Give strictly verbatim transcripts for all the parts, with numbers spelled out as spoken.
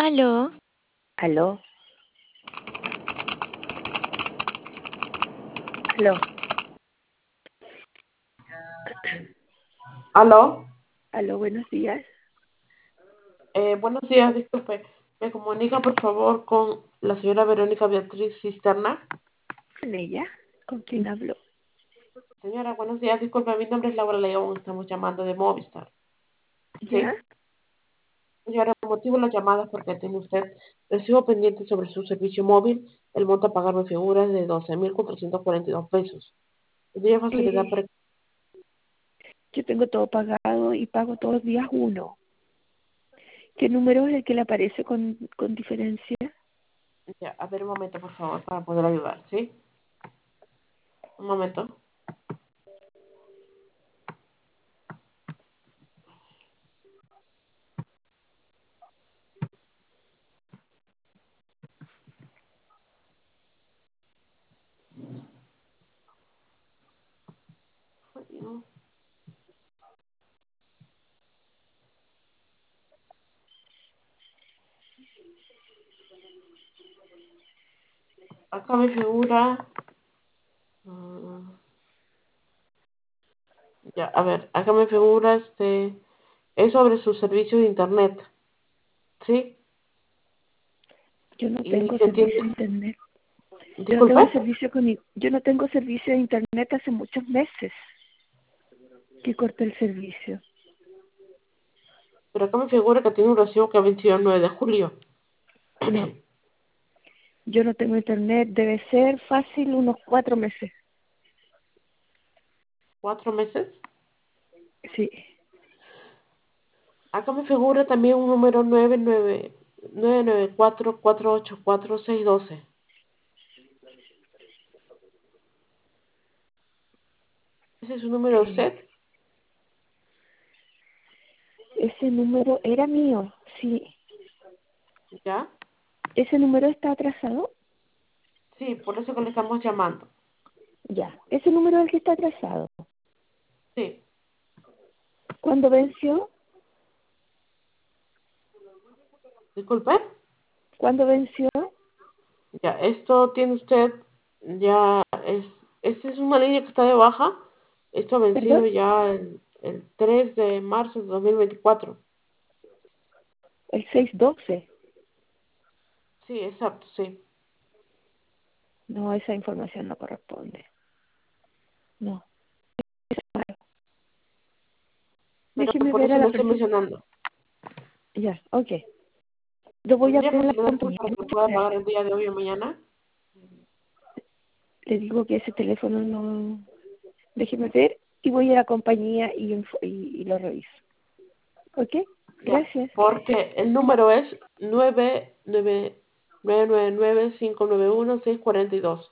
Aló, ¿Aló? ¿Aló? Aló, ¿Aló? Buenos días. eh, buenos días, disculpe. ¿Me comunica por favor con la señora Verónica Beatriz Cisterna? ¿Con ella? ¿Con quién hablo? Señora, buenos días, disculpe, mi nombre es Laura León, estamos llamando de Movistar. ¿Ya? ¿Sí? Señora, el motivo de la llamada es porque tiene usted recibo pendiente sobre su servicio móvil, el monto a pagar en figuras de doce mil cuatrocientos cuarenta y dos pesos. ¿Tendría facilidad Eh, para yo tengo todo pagado y pago todos los días uno. ¿Qué número es el que le aparece con, con diferencia? ya, a ver un momento, por favor, para poder ayudar, ¿sí? Un momento. Acá me figura. mm, Ya, a ver, acá me figura este. Es sobre su servicio de internet, ¿sí? Yo no Y tengo se servicio de entiende. internet. Yo no Disculpe, tengo servicio con i- yo no tengo servicio de internet hace muchos meses que corté el servicio. pero acá me figura que tiene un recibo que ha vencido el nueve de julio. No, yo no tengo internet. Debe ser fácil unos cuatro meses. ¿Cuatro meses? Sí. Acá me figura también un número nueve nueve nueve nueve cuatro cuatro ocho cuatro seis doce. ¿Ese es su número de Eh, usted? ese número era mío. Sí. ¿Ya? ¿Ese número está atrasado? Sí, por eso que le estamos llamando. Ya. Ese número es el que está atrasado. Sí. ¿Cuándo venció? Disculpe. ¿Cuándo venció? Ya, esto tiene usted, ya es, esta es una línea que está de baja. Esto ha ¿Perdón? vencido ya el, el tres de marzo de dos mil veinticuatro. El seis doce. Sí, exacto, sí. No, esa información no corresponde. No. Pero Déjeme por ver eso a le la estoy persona. mencionando. Ya, ok. Lo voy a ¿Tendría ver en la facilidad usted compañía. para que lo Muchas pueda pagar gracias. el día de hoy o mañana? Le digo que ese teléfono no... Déjeme ver y voy a la compañía y, info- y, y lo reviso. ¿Ok? Ya, Gracias. porque el número es nueve nueve nueve nueve nueve cinco nueve uno seis cuatro dos.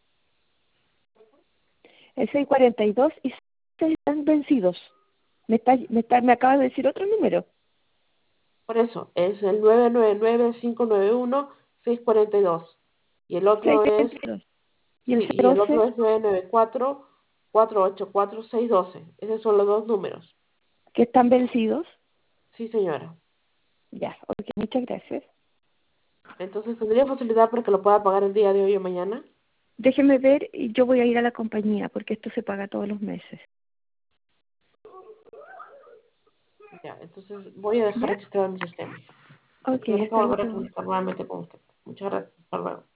El seis cuarenta y dos y seis están vencidos. Me, está, me, está, me acaba de decir otro número. Por eso, es el nueve nueve nueve cinco nueve uno seis cuatro dos. Y el otro es, seiscientos treinta y dos. Y sí, el y el otro doce es nueve nueve cuatro cuatro ocho cuatro seis uno dos. Esos son los dos números. que están vencidos. Sí, señora. Ya, ok, muchas gracias. Entonces, ¿tendría facilidad para que lo pueda pagar el día de hoy o mañana? Déjeme ver y yo voy a ir a la compañía porque esto se paga todos los meses. Ya, entonces voy a dejar ¿Ya? registrado en mi sistema. Ok, Tendré que hasta volver a luego. comunicar nuevamente con usted. Muchas gracias. Hasta luego.